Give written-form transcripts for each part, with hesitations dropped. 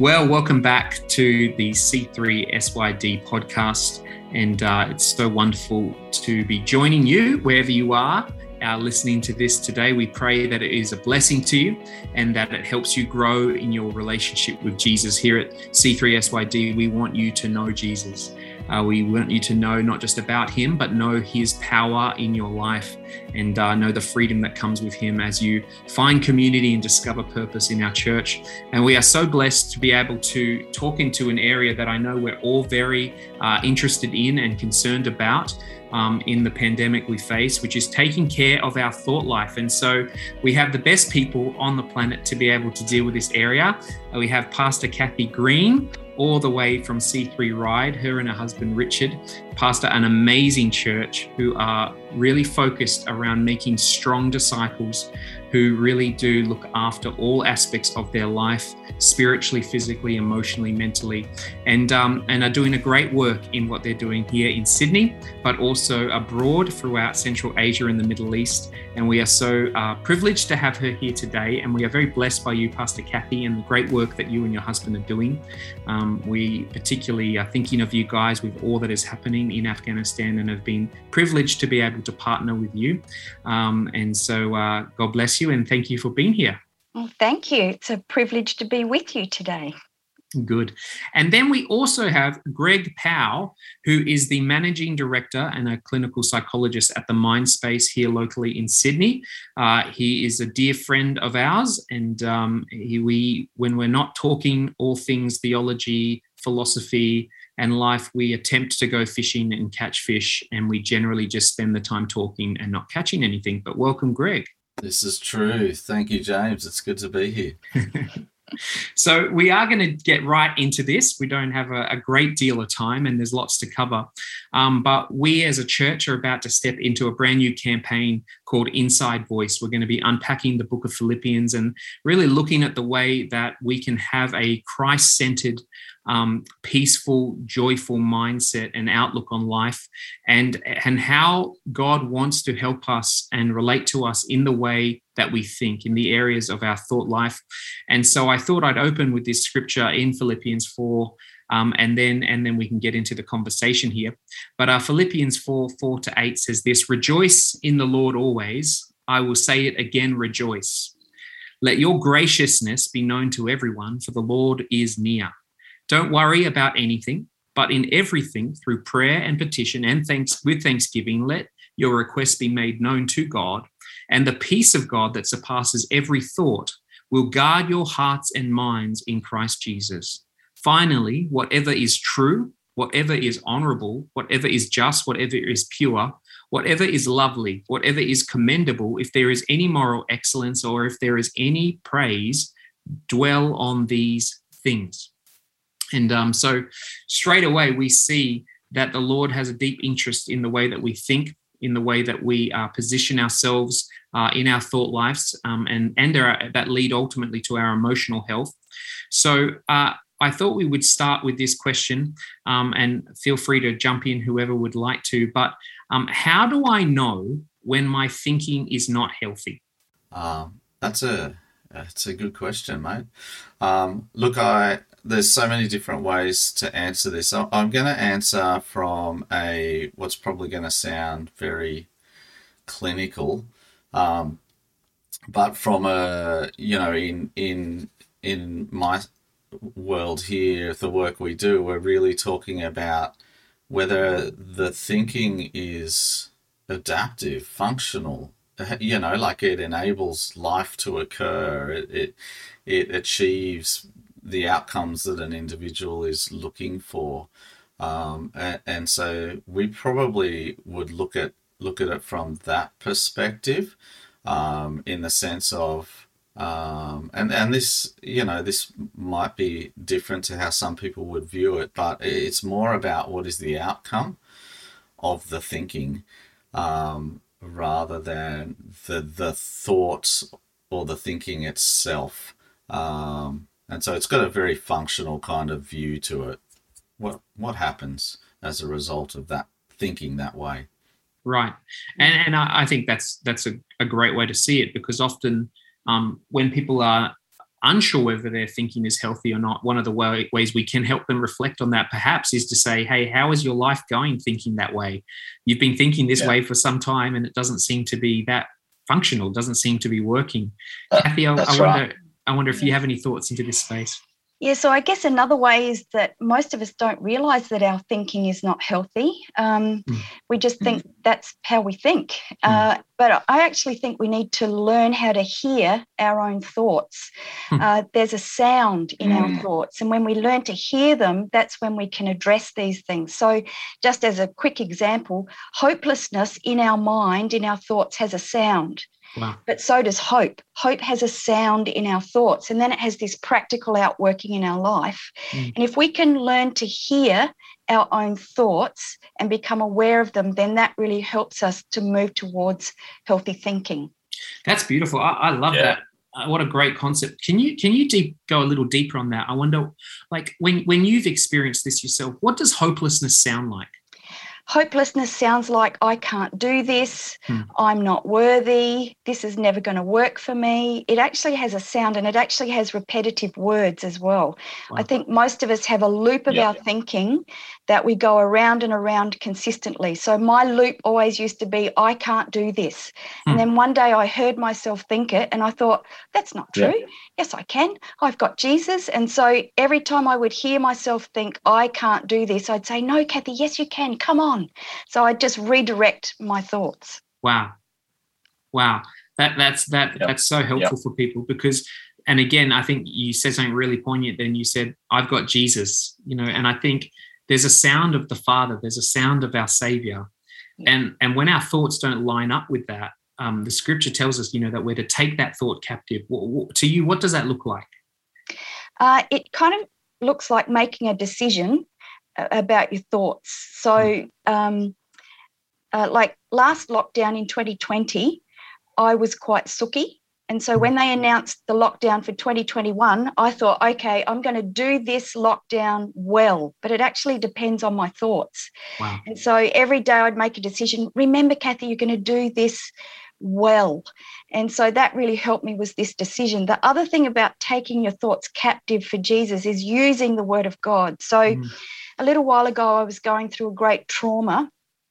Well, welcome back to the C3 SYD podcast. And it's so wonderful to be joining you wherever you are listening to this today. We pray that it is a blessing to you and that it helps you grow in your relationship with Jesus. Here at C3 SYD, we want you to know Jesus. We want you to know not just about him, but know his power in your life and know the freedom that comes with him as you find community and discover purpose in our church. And we are so blessed to be able to talk into an area that I know we're all very interested in and concerned about in the pandemic we face, which is taking care of our thought life. And so we have the best people on the planet to be able to deal with this area. We have Pastor Kathy Green, all the way from C3 Ride, her and her husband Richard, pastor an amazing church who are really focused around making strong disciples who really do look after all aspects of their life, spiritually, physically, emotionally, mentally, and are doing a great work in what they're doing here in Sydney, but also abroad throughout Central Asia and the Middle East. And we are so privileged to have her here today. And we are very blessed by you, Pastor Kathy, and the great work that you and your husband are doing. We particularly are thinking of you guys with all that is happening in Afghanistan and have been privileged to be able to partner with you. And so God bless you and thank you for being here. Well, thank you. It's a privilege to be with you today. Good. And then we also have Greg Powell, who is the managing director and a clinical psychologist at the Mindspace here locally in Sydney. He is a dear friend of ours, and when we're not talking all things theology, philosophy, and life, we attempt to go fishing and catch fish, and we generally just spend the time talking and not catching anything. But welcome, Greg. This is true. Thank you, James. It's good to be here. So we are going to get right into this. We don't have a great deal of time and there's lots to cover. But we as a church are about to step into a brand new campaign called Inside Voice. We're going to be unpacking the book of Philippians and really looking at the way that we can have a Christ-centered, peaceful, joyful mindset and outlook on life, and how God wants to help us and relate to us in the way that we think, in the areas of our thought life. And so I thought I'd open with this scripture in Philippians 4, and then we can get into the conversation here. But Philippians 4:4-8 says this: "Rejoice in the Lord always. I will say it again, rejoice. Let your graciousness be known to everyone, for the Lord is near. Don't worry about anything, but in everything, through prayer and petition and with thanksgiving, let your requests be made known to God, and the peace of God that surpasses every thought will guard your hearts and minds in Christ Jesus. Finally, whatever is true, whatever is honorable, whatever is just, whatever is pure, whatever is lovely, whatever is commendable, if there is any moral excellence or if there is any praise, dwell on these things." And so straight away, we see that the Lord has a deep interest in the way that we think, in the way that we position ourselves in our thought lives, and that lead ultimately to our emotional health. So I thought we would start with this question, and feel free to jump in, whoever would like to. But how do I know when my thinking is not healthy? That's a good question, mate. Look, there's so many different ways to answer this. I'm going to answer from what's probably going to sound very clinical, but from in my world here, the work we do, we're really talking about whether the thinking is adaptive, functional, like it enables life to occur. It achieves the outcomes that an individual is looking for. And so we probably would look at it from that perspective, in the sense of, and this, this might be different to how some people would view it, but it's more about what is the outcome of the thinking, rather than the thoughts or the thinking itself. And so it's got a very functional kind of view to it. What happens as a result of that thinking that way? Right. And I think that's a great way to see it, because often when people are unsure whether their thinking is healthy or not, one of the ways we can help them reflect on that perhaps is to say, hey, how is your life going thinking that way? You've been thinking this way for some time and it doesn't seem to be that functional, doesn't seem to be working. Kathy, I wonder if you have any thoughts into this space. Yeah, so I guess another way is that most of us don't realise that our thinking is not healthy. We just think that's how we think. But I actually think we need to learn how to hear our own thoughts. There's a sound in our thoughts, and when we learn to hear them, that's when we can address these things. So just as a quick example, hopelessness in our mind, in our thoughts, has a sound. Wow. But so does hope. Hope has a sound in our thoughts, and then it has this practical outworking in our life. And if we can learn to hear our own thoughts and become aware of them, then that really helps us to move towards healthy thinking. That's beautiful. I love that. What a great concept. Can you go a little deeper on that? I wonder, like, when you've experienced this yourself, what does hopelessness sound like? Hopelessness sounds like I can't do this, I'm not worthy, this is never going to work for me. It actually has a sound, and it actually has repetitive words as well. Wow. I think most of us have a loop of our thinking that we go around and around consistently. So my loop always used to be, I can't do this. And then one day I heard myself think it and I thought, that's not true. Yes, I can. I've got Jesus. And so every time I would hear myself think, I can't do this, I'd say, no, Kathy, yes, you can. Come on. So I just redirect my thoughts. Wow. That's so helpful for people because, and again, I think you said something really poignant. Then you said, I've got Jesus, and I think there's a sound of the Father, there's a sound of our Savior. And when our thoughts don't line up with that, the scripture tells us, that we're to take that thought captive. To you, what does that look like? It kind of looks like making a decision about your thoughts. So like last lockdown in 2020, I was quite sooky. And so when they announced the lockdown for 2021, I thought, okay, I'm going to do this lockdown well, but it actually depends on my thoughts. Wow. And so every day I'd make a decision, remember, Kathy, you're going to do this well. And so that really helped me was this decision. The other thing about taking your thoughts captive for Jesus is using the word of God. So a little while ago, I was going through a great trauma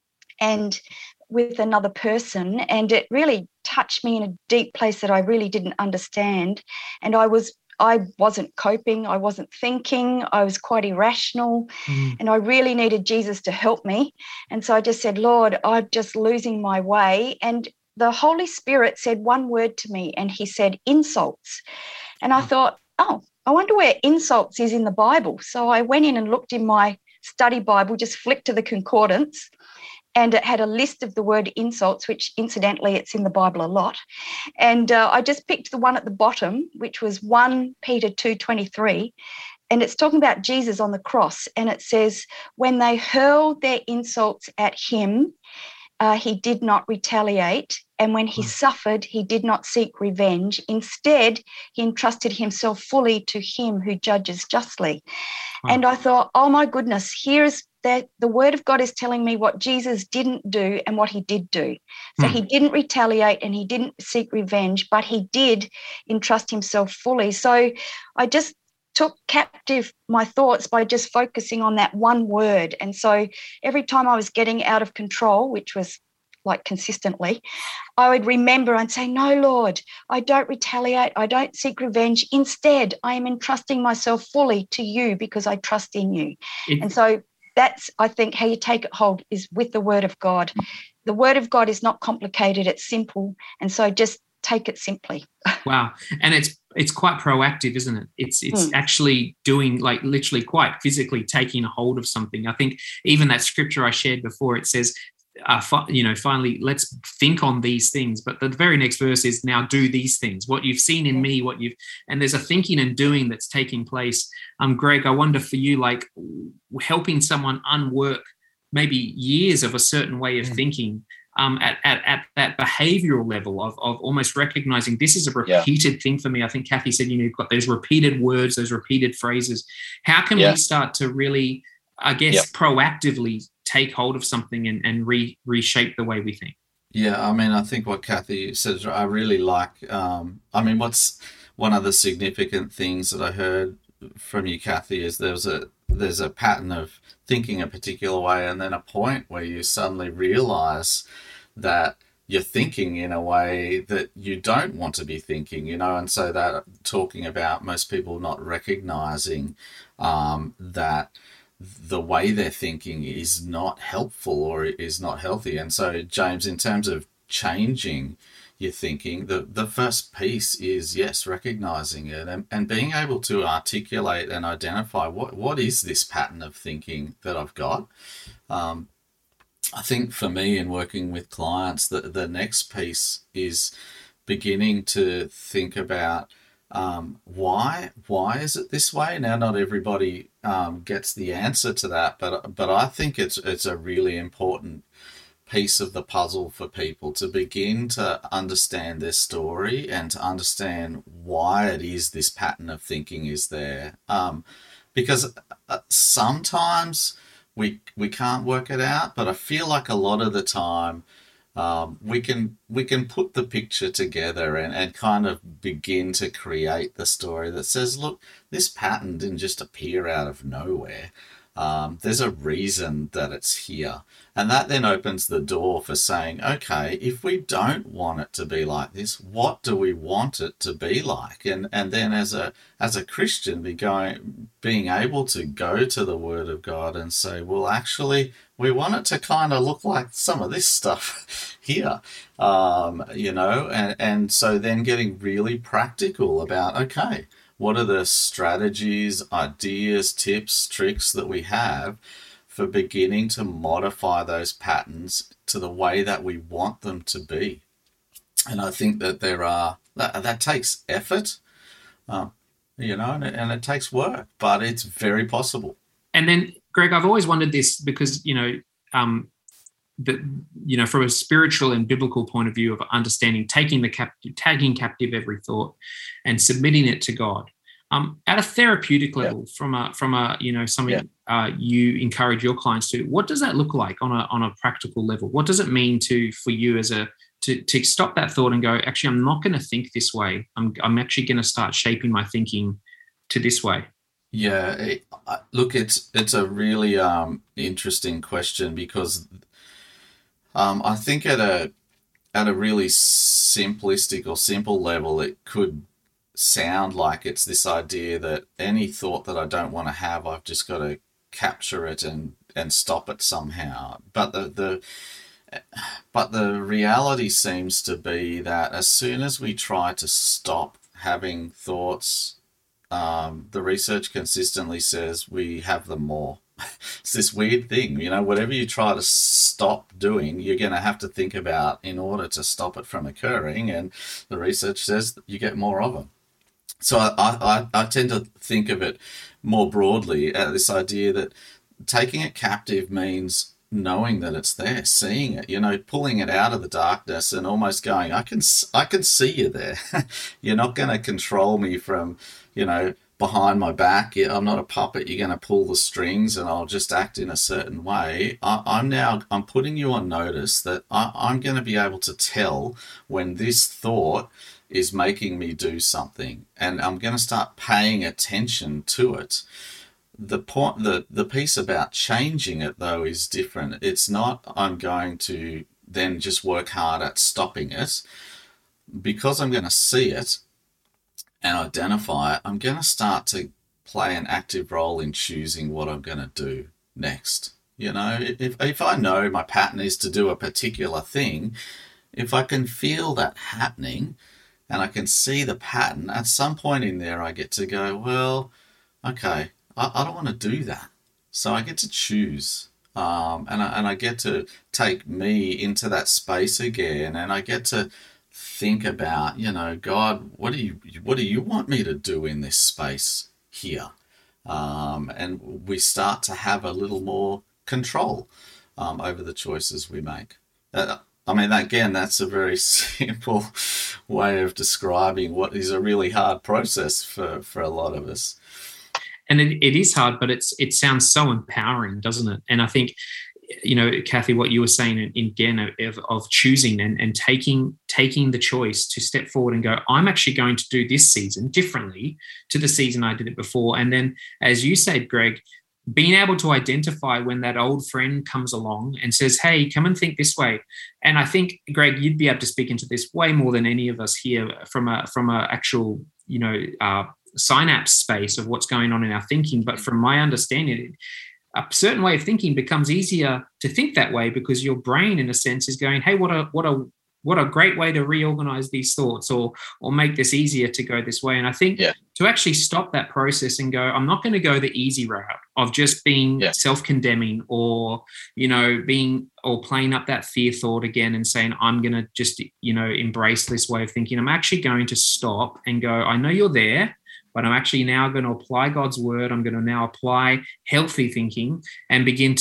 and with another person, and it really touched me in a deep place that I really didn't understand. And I wasn't coping, I wasn't thinking, I was quite irrational, and I really needed Jesus to help me. And so I just said, Lord, I'm just losing my way. And the Holy Spirit said one word to me, and he said, insults. And I thought, oh, I wonder where insults is in the Bible. So I went in and looked in my study Bible, just flicked to the concordance, and it had a list of the word insults, which incidentally, it's in the Bible a lot. And I just picked the one at the bottom, which was 1 Peter 2:23. And it's talking about Jesus on the cross. And it says, when they hurled their insults at him, he did not retaliate. And when he suffered, he did not seek revenge. Instead, he entrusted himself fully to him who judges justly. And I thought, oh, my goodness, here's that the word of God is telling me what Jesus didn't do and what he did do. So he didn't retaliate and he didn't seek revenge, but he did entrust himself fully. So I just took captive my thoughts by just focusing on that one word. And so every time I was getting out of control, which was like consistently, I would remember and say, no, Lord, I don't retaliate. I don't seek revenge. Instead, I am entrusting myself fully to you because I trust in you. And so that's, I think, how you take it hold is with the word of God. The word of God is not complicated. It's simple. And so just take it simply. Wow. And it's quite proactive, isn't it? It's actually doing, like, literally quite physically taking a hold of something. I think even that scripture I shared before, it says, finally, let's think on these things. But the very next verse is, now do these things. What you've seen in me, and there's a thinking and doing that's taking place. Greg, I wonder for you, like, helping someone unwork maybe years of a certain way of thinking, at that behavioral level of almost recognizing this is a repeated thing for me. I think Kathy said, you've got those repeated words, those repeated phrases. How can we start to really, I guess, proactively take hold of something and reshape the way we think? Yeah, I mean, I think what Kathy says, I really like. I mean, one of the significant things that I heard from you, Kathy, is there's a pattern of thinking a particular way, and then a point where you suddenly realize that you're thinking in a way that you don't want to be thinking, and so that talking about most people not recognizing that the way they're thinking is not helpful or is not healthy. And so, James, in terms of changing your thinking, the first piece is, yes, recognizing it and being able to articulate and identify what is this pattern of thinking that I've got. I think for me, in working with clients, the next piece is beginning to think about why is it this way. Now, not everybody gets the answer to that, but I think it's a really important piece of the puzzle for people to begin to understand their story and to understand why it is this pattern of thinking is there. Because sometimes we can't work it out, but I feel like a lot of the time we can put the picture together and kind of begin to create the story that says, look, this pattern didn't just appear out of nowhere. There's a reason that it's here. And that then opens the door for saying, okay, if we don't want it to be like this, what do we want it to be like? And then as a Christian, being able to go to the Word of God and say, well, actually, we want it to kind of look like some of this stuff here, and so then getting really practical about, okay, what are the strategies, ideas, tips, tricks that we have for beginning to modify those patterns to the way that we want them to be? And I think that that takes effort, and it takes work, but it's very possible. And then, Greg, I've always wondered this because, from a spiritual and biblical point of view of understanding, taking captive every thought and submitting it to God. At a therapeutic level, from something you encourage your clients to, what does that look like on a practical level? What does it mean for you to stop that thought and go, actually, I'm not going to think this way. I'm actually going to start shaping my thinking to this way. Yeah, look, it's a really interesting question because I think at a really simplistic or simple level, it could sound like it's this idea that any thought that I don't want to have, I've just got to capture it and stop it somehow. But the reality seems to be that as soon as we try to stop having thoughts, the research consistently says we have them more. It's this weird thing, whatever you try to stop doing, you're going to have to think about in order to stop it from occurring. And the research says you get more of them. So I tend to think of it more broadly, this idea that taking it captive means knowing that it's there, seeing it, pulling it out of the darkness and almost going, I can see you there. You're not going to control me from, behind my back. I'm not a puppet. You're going to pull the strings and I'll just act in a certain way. I'm putting you on notice that I'm going to be able to tell when this thought is making me do something, and I'm going to start paying attention to it. The piece about changing it, though, is different. It's not I'm going to then just work hard at stopping it. Because I'm going to see it and identify it, I'm going to start to play an active role in choosing what I'm going to do next. If I know my pattern is to do a particular thing, if I can feel that happening and I can see the pattern, at some point in there I get to go, well, okay, I don't want to do that. So I get to choose. And I get to take me into that space again, and I get to think about, God, what do you want me to do in this space here? And we start to have a little more control over the choices we make. That's a very simple way of describing what is a really hard process for a lot of us. And it is hard, but it sounds so empowering, doesn't it? And I think Kathy, what you were saying again of choosing and taking the choice to step forward and go, I'm actually going to do this season differently to the season I did it before. And then, as you said, Greg, being able to identify when that old friend comes along and says, hey, come and think this way. And I think, Greg, you'd be able to speak into this way more than any of us here from a actual, synapse space of what's going on in our thinking. But from my understanding, a certain way of thinking becomes easier to think that way because your brain, in a sense, is going, hey, what a great way to reorganize these thoughts or make this easier to go this way. And I think to actually stop that process and go, I'm not going to go the easy route of just being self-condemning or, playing up that fear thought again and saying, I'm going to just, embrace this way of thinking. I'm actually going to stop and go, I know you're there, but I'm actually now going to apply God's word. I'm going to now apply healthy thinking and begin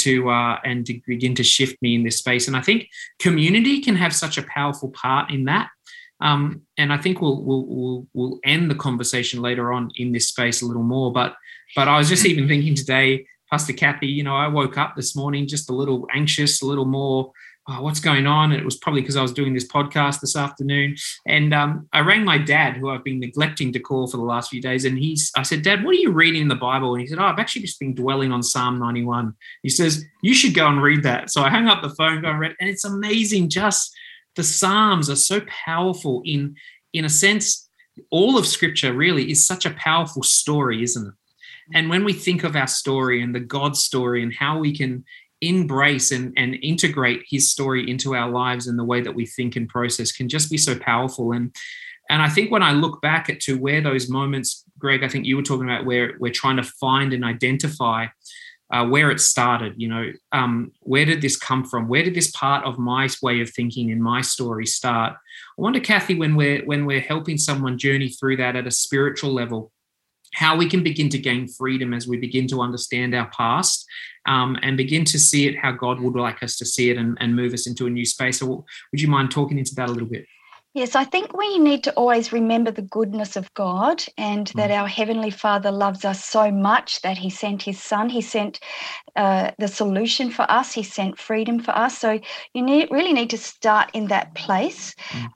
to shift me in this space. And I think community can have such a powerful part in that. And I think we'll end the conversation later on in this space a little more. But I was just even thinking today, Pastor Kathy, I woke up this morning just a little anxious, a little more, what's going on? And it was probably because I was doing this podcast this afternoon. And I rang my dad, who I've been neglecting to call for the last few days. And I said, Dad, what are you reading in the Bible? And he said, I've actually just been dwelling on Psalm 91. He says, you should go and read that. So I hung up the phone, go and read it. And it's amazing. Just the Psalms are so powerful in a sense. All of Scripture really is such a powerful story, isn't it? And when we think of our story and the God story and how we can embrace and integrate his story into our lives and the way that we think and process can just be so powerful. And I think when I look back to where those moments, Greg, I think you were talking about where we're trying to find and identify where it started, where did this come from? Where did this part of my way of thinking in my story start? I wonder, Kathy, when we're helping someone journey through that at a spiritual level, how we can begin to gain freedom as we begin to understand our past and begin to see it how God would like us to see it and move us into a new space. So would you mind talking into that a little bit? Yes, I think we need to always remember the goodness of God and that our Heavenly Father loves us so much that he sent his Son. He sent the solution for us. He sent freedom for us. So you really need to start in that place.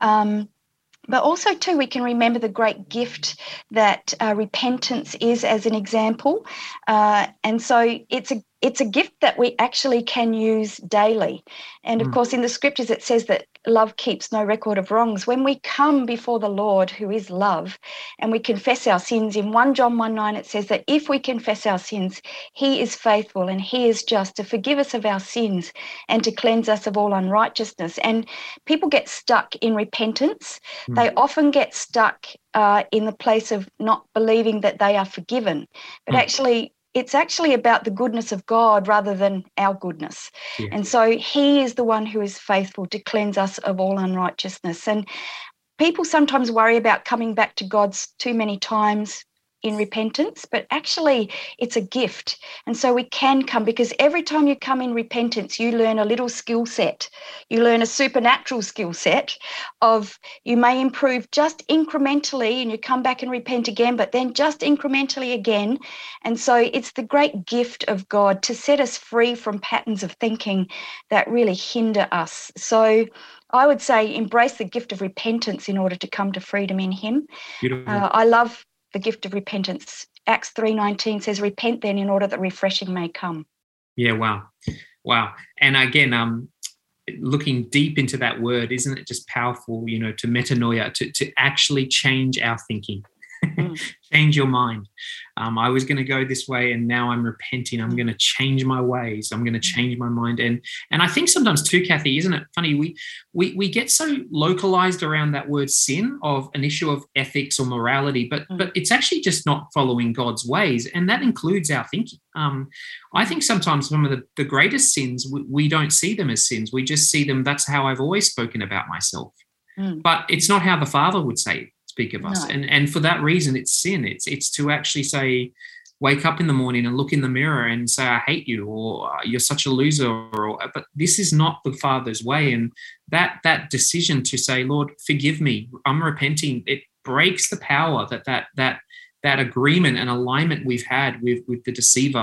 But also, too, we can remember the great gift that repentance is, as an example. And so it's a gift that we actually can use daily. And, of course, in the Scriptures, it says that love keeps no record of wrongs. When we come before the Lord, who is love, and we confess our sins, in 1 John 1:9, it says that if we confess our sins, he is faithful and he is just to forgive us of our sins and to cleanse us of all unrighteousness. And people get stuck in repentance. They often get stuck in the place of not believing that they are forgiven. But it's actually about the goodness of God rather than our goodness. Yeah. And so he is the one who is faithful to cleanse us of all unrighteousness. And people sometimes worry about coming back to God too many times in repentance, but actually it's a gift. And so we can come, because every time you come in repentance, you learn a little skill set. You learn a supernatural skill set of, you may improve just incrementally and you come back and repent again, but then just incrementally again. And so it's the great gift of God to set us free from patterns of thinking that really hinder us. So I would say embrace the gift of repentance in order to come to freedom in him. I love the gift of repentance. Acts 3:19 says, repent then in order that refreshing may come. Yeah, wow. And again, looking deep into that word, isn't it just powerful, to metanoia, to actually change our thinking, change your mind. I was going to go this way and now I'm repenting. I'm going to change my ways. I'm going to change my mind. And I think sometimes too, Kathy, isn't it funny? We get so localized around that word sin of an issue of ethics or morality, but it's actually just not following God's ways. And that includes our thinking. I think sometimes some of the greatest sins, we don't see them as sins. We just see them, that's how I've always spoken about myself. But it's not how the Father would speak of us. And for that reason, it's sin. It's to actually say, wake up in the morning and look in the mirror and say, I hate you, or you're such a loser, but this is not the Father's way. And that decision to say, Lord, forgive me, I'm repenting, it breaks the power that agreement and alignment we've had with the deceiver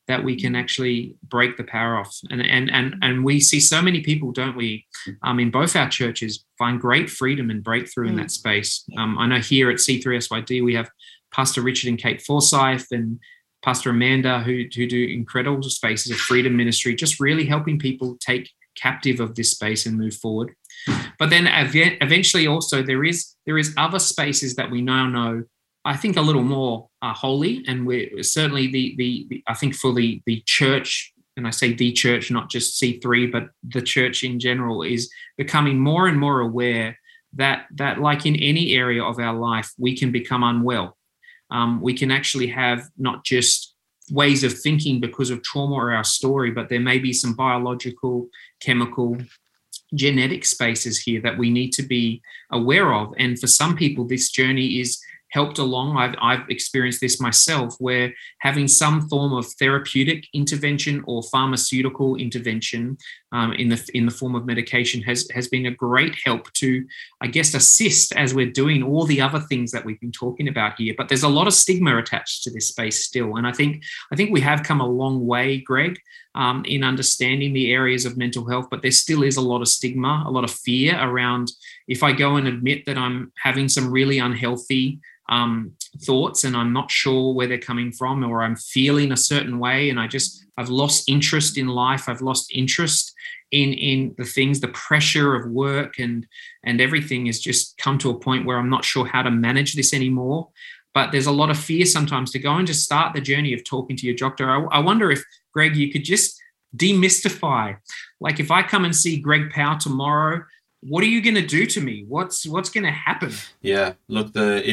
that we can actually break the power off. And we see so many people, don't we, in both our churches, find great freedom and breakthrough in that space. I know here at C3SYD, we have Pastor Richard and Kate Forsyth and Pastor Amanda who do incredible spaces of freedom ministry, just really helping people take captive of this space and move forward. But then eventually also there is other spaces that we now know, I think, a little more holy, and we're certainly the I think for the church, and I say the church, not just C3, but the church in general, is becoming more and more aware that like in any area of our life, we can become unwell. We can actually have not just ways of thinking because of trauma or our story, but there may be some biological, chemical, genetic spaces here that we need to be aware of. And for some people, this journey is helped along. I've experienced this myself, where having some form of therapeutic intervention or pharmaceutical intervention in the form of medication has been a great help to, I guess, assist as we're doing all the other things that we've been talking about here. But there's a lot of stigma attached to this space still, and I think we have come a long way, Greg, in understanding the areas of mental health. But there still is a lot of stigma, a lot of fear around if I go and admit that I'm having some really unhealthy thoughts and I'm not sure where they're coming from, or I'm feeling a certain way and I've lost interest in life. I've lost interest in the things, the pressure of work and everything has just come to a point where I'm not sure how to manage this anymore. But there's a lot of fear sometimes to go and just start the journey of talking to your doctor. I wonder if, Greg, you could just demystify, like if I come and see Greg Powell tomorrow, what are you going to do to me? What's going to happen? Yeah, look,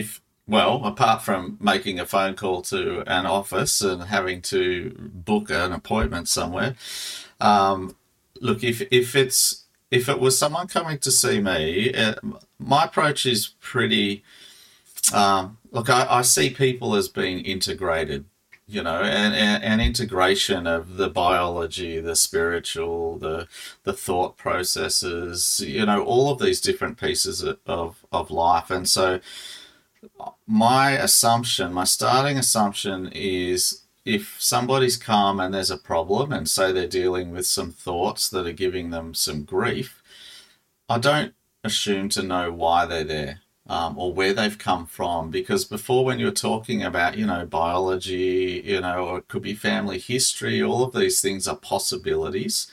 apart from making a phone call to an office and having to book an appointment somewhere, look, if it was someone coming to see me, my approach is pretty. Look, I see people as being integrated, and integration of the biology, the spiritual, the thought processes, all of these different pieces of life. And so my starting assumption is if somebody's come and there's a problem and say they're dealing with some thoughts that are giving them some grief, I don't assume to know why they're there. Or where they've come from, because before, when you're talking about, biology, or it could be family history, all of these things are possibilities.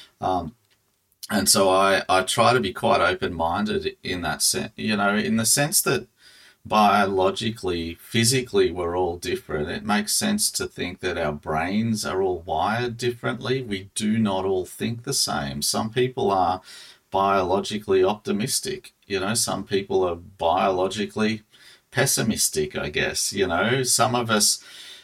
And so I try to be quite open-minded in that sense, in the sense that biologically, physically, we're all different. It makes sense to think that our brains are all wired differently. We do not all think the same. Some people are biologically optimistic. Some people are biologically pessimistic, I guess. Some of us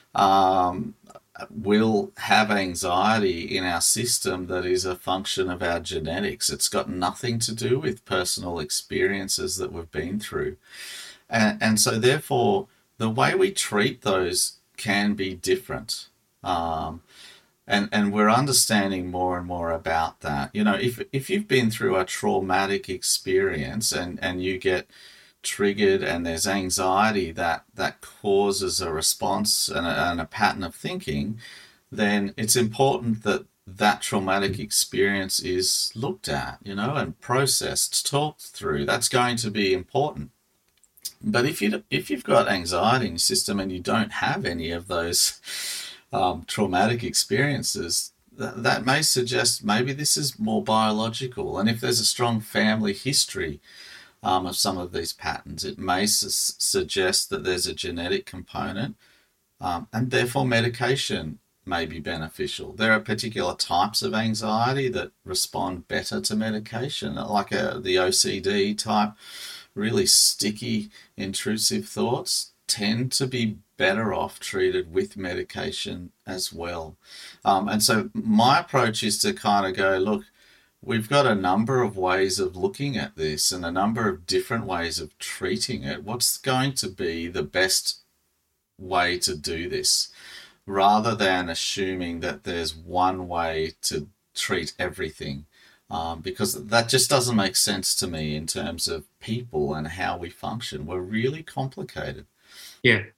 will have anxiety in our system that is a function of our genetics. It's got nothing to do with personal experiences that we've been through. And so therefore, the way we treat those can be different. And we're understanding more and more about that. If you've been through a traumatic experience and you get triggered and there's anxiety that causes a response and a pattern of thinking, then it's important that traumatic experience is looked at, and processed, talked through. That's going to be important. But if you've got anxiety in your system and you don't have any of those traumatic experiences, that may suggest maybe this is more biological. And if there's a strong family history of some of these patterns, it may suggest that there's a genetic component, and therefore medication may be beneficial. There are particular types of anxiety that respond better to medication, like the OCD type, really sticky, intrusive thoughts tend to be better off treated with medication as well. And so my approach is to kind of go, look, we've got a number of ways of looking at this and a number of different ways of treating it. What's going to be the best way to do this, rather than assuming that there's one way to treat everything? Because that just doesn't make sense to me in terms of people and how we function. We're really complicated. Yeah.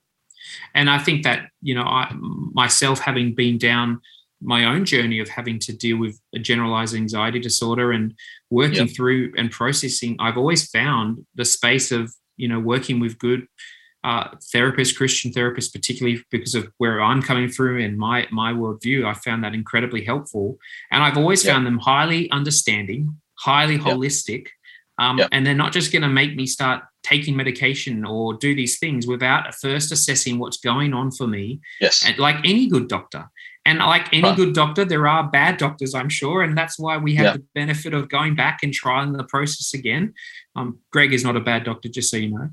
And I think that, I myself, having been down my own journey of having to deal with a generalized anxiety disorder and working through and processing, I've always found the space of, working with good therapists, Christian therapists, particularly because of where I'm coming through and my worldview. I found that incredibly helpful. And I've always found them highly understanding, highly holistic. And they're not just going to make me start taking medication or do these things without first assessing what's going on for me. Yes. And like any good doctor. And like any good doctor, there are bad doctors, I'm sure. And that's why we have the benefit of going back and trying the process again. Greg is not a bad doctor, just so you know.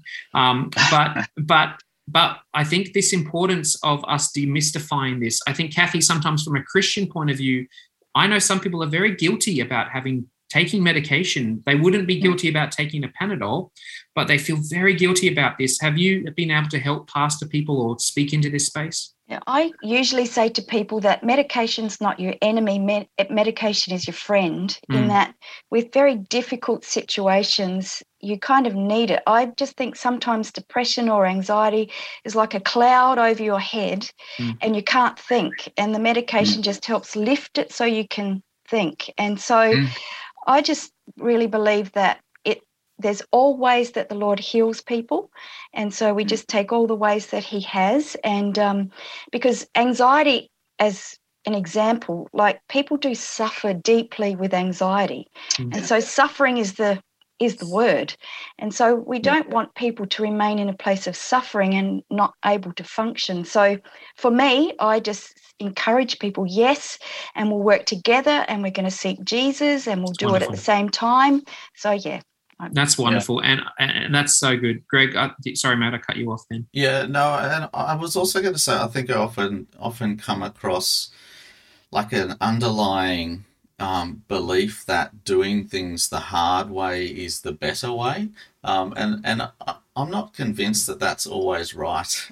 But I think this importance of us demystifying this, I think, Kathy, sometimes from a Christian point of view, I know some people are very guilty about taking medication. They wouldn't be guilty about taking a Panadol, but they feel very guilty about this. Have you been able to help pastor people or speak into this space? Yeah, I usually say to people that medication's not your enemy. Medication is your friend, in that with very difficult situations, you kind of need it. I just think sometimes depression or anxiety is like a cloud over your head and you can't think. And the medication just helps lift it so you can think. And so I just really believe that there's all ways that the Lord heals people. And so we just take all the ways that he has. And because anxiety, as an example, like people do suffer deeply with anxiety. And so suffering is the word. And so we don't want people to remain in a place of suffering and not able to function. So for me, I just encourage people, yes, and we'll work together and we're going to seek Jesus and we'll do it at the same time. So, yeah. That's wonderful. And that's so good. Greg, sorry, Matt, I cut you off then. Yeah, no, and I was also going to say, I think I often come across like an underlying belief that doing things the hard way is the better way. And I'm not convinced that that's always right.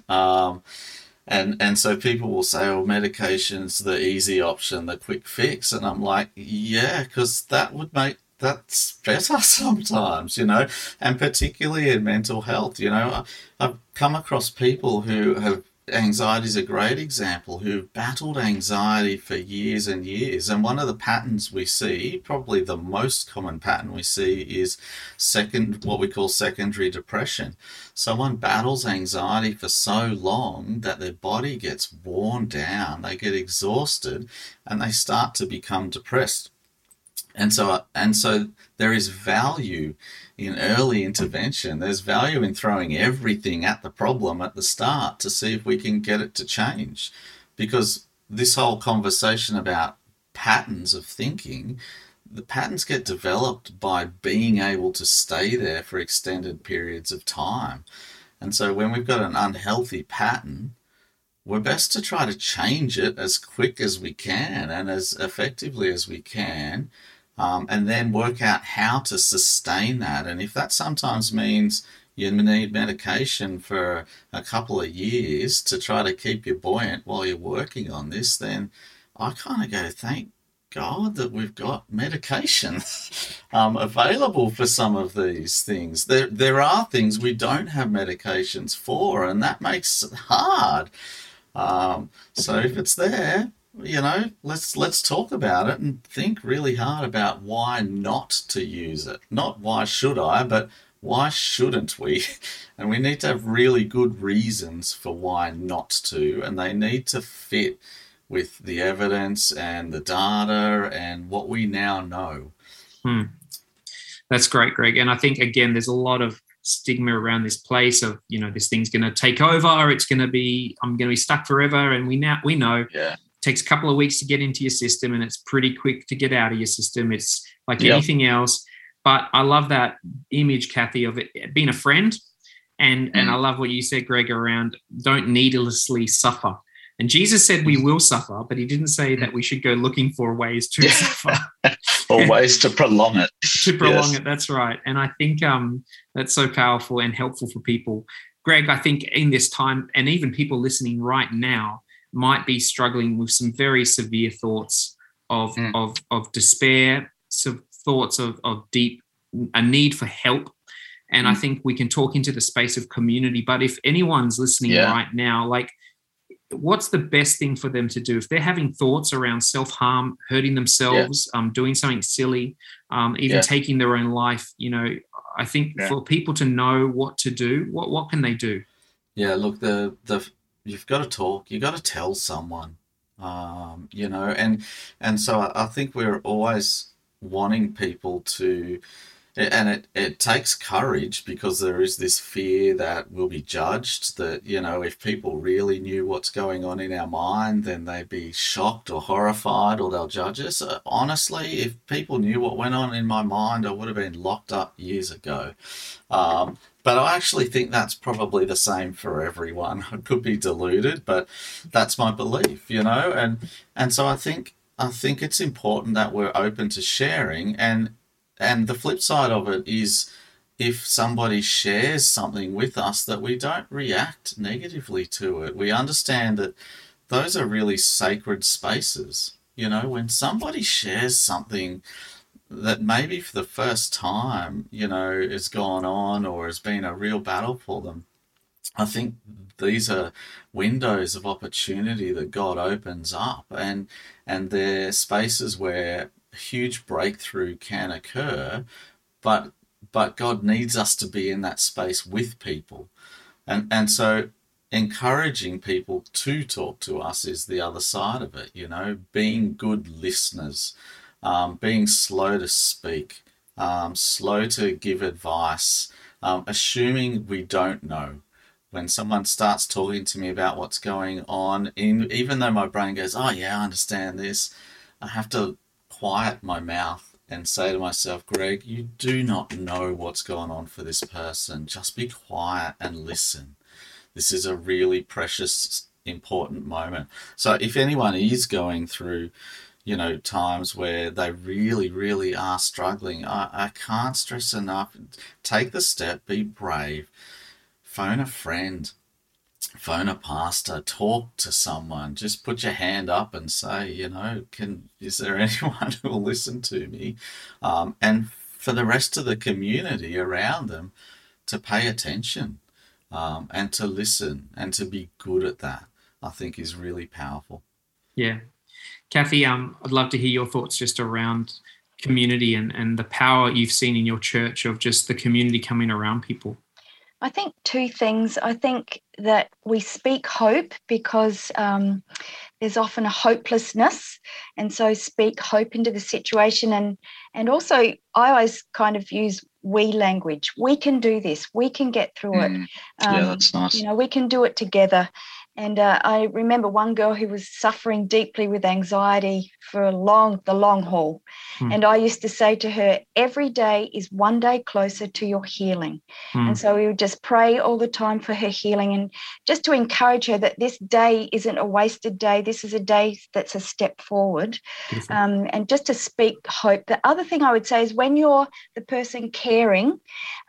And so people will say, oh, medication's the easy option, the quick fix. And I'm like, yeah, because that's better sometimes, and particularly in mental health. I've come across people who have, anxiety is a great example, who've battled anxiety for years and years. And one of the patterns we see, probably the most common pattern we see, is what we call secondary depression. Someone battles anxiety for so long that their body gets worn down, they get exhausted, and they start to become depressed. And so there is value in early intervention. There's value in throwing everything at the problem at the start to see if we can get it to change. Because this whole conversation about patterns of thinking, the patterns get developed by being able to stay there for extended periods of time. And so when we've got an unhealthy pattern, we're best to try to change it as quick as we can and as effectively as we can. And then work out how to sustain that. And if that sometimes means you need medication for a couple of years to try to keep you buoyant while you're working on this, then I kind of go, thank God that we've got medication available for some of these things. There are things we don't have medications for, and that makes it hard. So if it's there, let's talk about it and think really hard about why not to use it. Not why should I, but why shouldn't we? And we need to have really good reasons for why not to, and they need to fit with the evidence and the data and what we now know. That's great, Greg. And I think, again, there's a lot of stigma around this place of, this thing's going to take over, I'm going to be stuck forever. And we know takes a couple of weeks to get into your system and it's pretty quick to get out of your system. It's like anything else. But I love that image, Kathy, of it being a friend. And I love what you said, Greg, around don't needlessly suffer. And Jesus said we will suffer, but he didn't say that we should go looking for ways to suffer. Or ways to prolong it. To prolong it, that's right. And I think that's so powerful and helpful for people. Greg, I think in this time, and even people listening right now, might be struggling with some very severe thoughts of despair, some thoughts of deep, a need for help. And I think we can talk into the space of community. But if anyone's listening right now, like, what's the best thing for them to do if they're having thoughts around self-harm, hurting themselves, doing something silly, even taking their own life? You know, I think for people to know what to do, what can they do? Yeah, look, you've got to talk. You've got to tell someone, you know, and so I think we're always wanting people to, and it takes courage, because there is this fear that we'll be judged, that, you know, if people really knew what's going on in our mind, then they'd be shocked or horrified, or they'll judge us. Honestly, if people knew what went on in my mind, I would have been locked up years ago. But I actually think that's probably the same for everyone. I could be deluded, but that's my belief, you know. And so I think it's important that we're open to sharing. And the flip side of it is, if somebody shares something with us, that we don't react negatively to it. We understand that those are really sacred spaces. You know, when somebody shares something that maybe for the first time, you know, has gone on or has been a real battle for them, I think these are windows of opportunity that God opens up, and they're spaces where huge breakthrough can occur, but God needs us to be in that space with people. And so encouraging people to talk to us is the other side of it, you know, being good listeners, being slow to speak, slow to give advice, assuming we don't know. When someone starts talking to me about what's going on, even though my brain goes, oh yeah, I understand this, I have to quiet my mouth and say to myself, Greg, you do not know what's going on for this person. Just be quiet and listen. This is a really precious, important moment. So if anyone is going through, you know, times where they really, really are struggling, I can't stress enough, take the step, be brave, phone a friend, phone a pastor, talk to someone, just put your hand up and say, you know, is there anyone who will listen to me? And for the rest of the community around them to pay attention, and to listen and to be good at that, I think is really powerful. Yeah. Kathy, I'd love to hear your thoughts just around community and the power you've seen in your church of just the community coming around people. I think two things. I think that we speak hope because there's often a hopelessness, and so speak hope into the situation. And also, I always kind of use we language. We can do this. We can get through it. Yeah, that's nice. You know, we can do it together. And I remember one girl who was suffering deeply with anxiety for the long haul. And I used to say to her, every day is one day closer to your healing. And so we would just pray all the time for her healing, and just to encourage her that this day isn't a wasted day. This is a day that's a step forward. And just to speak hope. The other thing I would say is, when you're the person caring,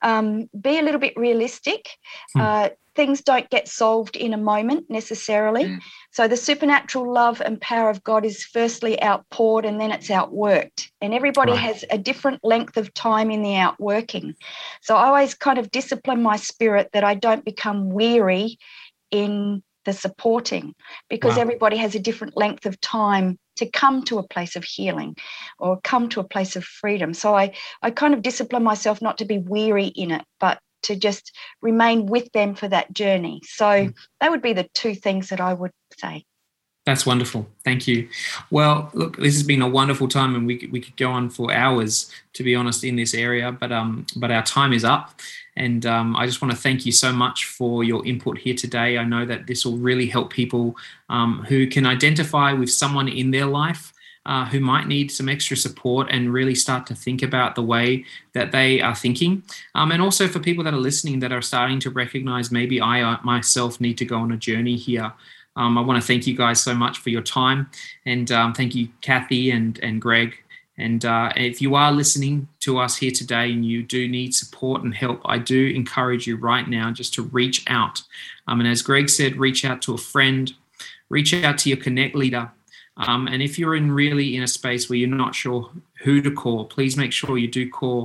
be a little bit realistic. Things don't get solved in a moment necessarily. So the supernatural love and power of God is firstly outpoured, and then it's outworked. And everybody has a different length of time in the outworking. So I always kind of discipline my spirit that I don't become weary in the supporting, because everybody has a different length of time to come to a place of healing or come to a place of freedom. So I kind of discipline myself not to be weary in it, but to just remain with them for that journey. So that would be the two things that I would say. That's wonderful. Thank you. Well, look, this has been a wonderful time, and we could go on for hours, to be honest, in this area, but our time is up. And I just want to thank you so much for your input here today. I know that this will really help people who can identify with someone in their life who might need some extra support, and really start to think about the way that they are thinking. And also for people that are listening that are starting to recognize, maybe I myself need to go on a journey here. I want to thank you guys so much for your time. And thank you, Kathy and Greg. And if you are listening to us here today and you do need support and help, I do encourage you right now just to reach out. And as Greg said, reach out to a friend, reach out to your Connect leader. And if you're really in a space where you're not sure who to call, please make sure you do call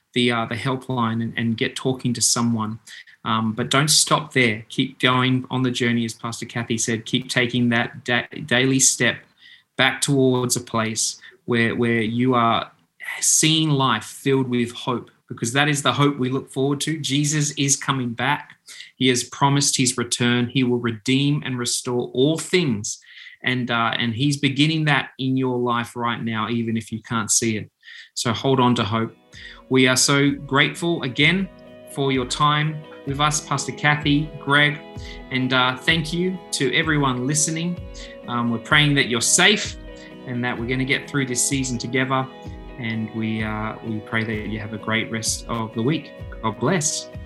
the helpline and get talking to someone. But don't stop there. Keep going on the journey, as Pastor Kathy said. Keep taking that daily step back towards a place where you are seeing life filled with hope, because that is the hope we look forward to. Jesus is coming back. He has promised his return. He will redeem and restore all things. And he's beginning that in your life right now, even if you can't see it. So hold on to hope. We are so grateful again for your time with us, Pastor Kathy, Greg, and thank you to everyone listening. We're praying that you're safe and that we're going to get through this season together. And we pray that you have a great rest of the week. God bless.